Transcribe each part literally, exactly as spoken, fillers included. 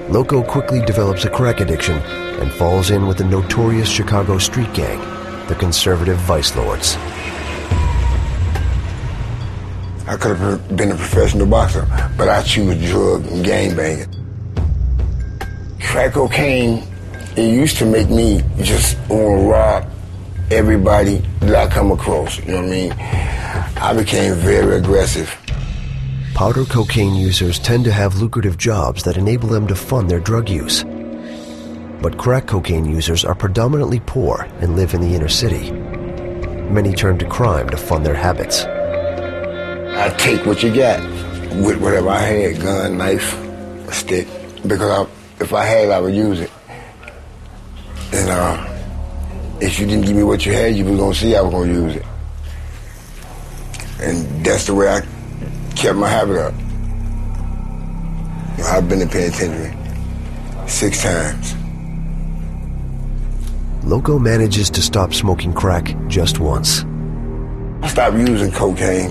Loco quickly develops a crack addiction and falls in with the notorious Chicago street gang, the conservative Vice Lords. I could have been a professional boxer, but I choose drug and gangbanging. Crack cocaine, it used to make me just want to rob everybody that I come across, you know what I mean? I became very aggressive. Powder cocaine users tend to have lucrative jobs that enable them to fund their drug use. But crack cocaine users are predominantly poor and live in the inner city. Many turn to crime to fund their habits. I take what you got with whatever I had, gun, knife, stick, because I, if I had it, I would use it. And uh, if you didn't give me what you had, you was gonna see I was gonna use it. And that's the way I kept my habit up. You know, I've been in penitentiary six times. Loco manages to stop smoking crack just once. I stopped using cocaine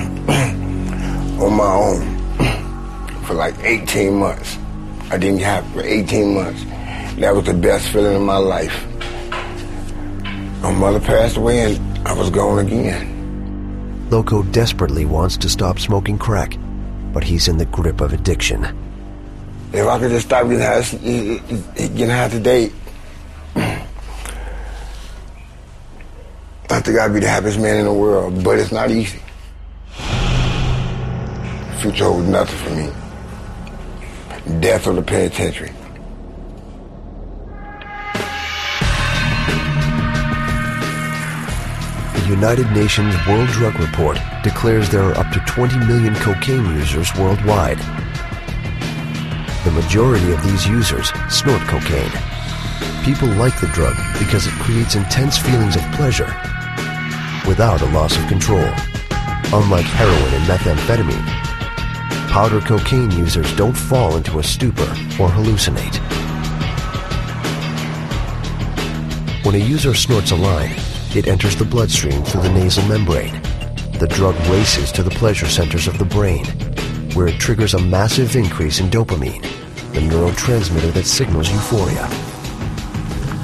on my own for like eighteen months. I didn't have it for eighteen months. That was the best feeling of my life. My mother passed away and I was gone again. Loco desperately wants to stop smoking crack, but he's in the grip of addiction. If I could just stop getting high, getting high today, I think I'd be the happiest man in the world, but it's not easy. The future holds nothing for me. Death or the penitentiary. The United Nations World Drug Report declares there are up to twenty million cocaine users worldwide. The majority of these users snort cocaine. People like the drug because it creates intense feelings of pleasure without a loss of control. Unlike heroin and methamphetamine, powder cocaine users don't fall into a stupor or hallucinate. When a user snorts a line, it enters the bloodstream through the nasal membrane. The drug races to the pleasure centers of the brain, where it triggers a massive increase in dopamine, the neurotransmitter that signals euphoria.